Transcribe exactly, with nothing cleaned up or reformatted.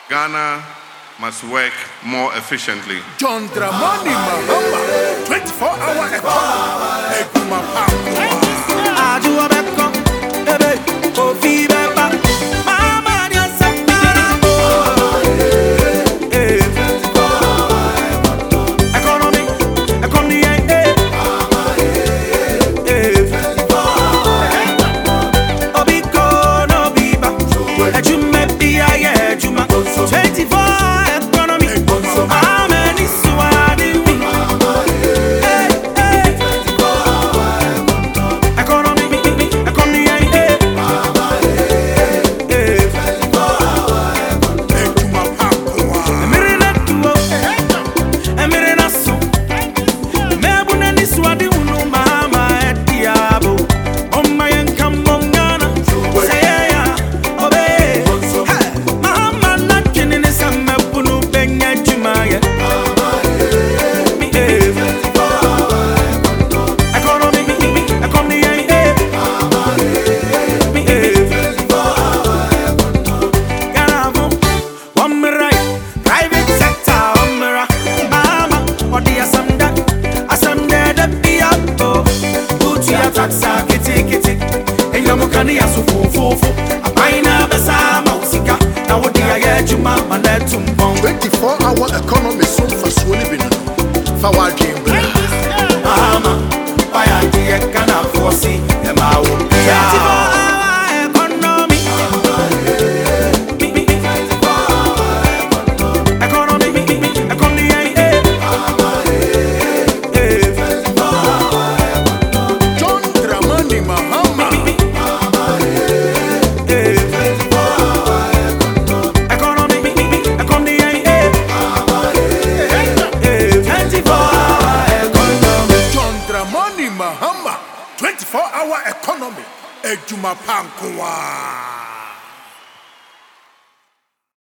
Ghana must work more efficiently. John Dramani Mahama, twenty-four hour economy. Ekuma Pam. Aju abeko, ebe, kofi beba. Mama ni asakara. Economy, economy, eh. Obiko no biba. Ejume biya ye ejuma. twenty-four economy. Ameni suadi mi. Taxa kiti kiti, eyo mukani ya sufufufu. Abaina besa mausika, na wodi aye juma manetumbong. twenty-four hour economy so fast woni binu. Fawa dream. Mama, baya die kana fosi, e ma wo. twenty-four hour economy. Economy, economy, eh. John Dramani Mahama. John Dramani Mahama, twenty-four hour economy. Ejuma Pankwa.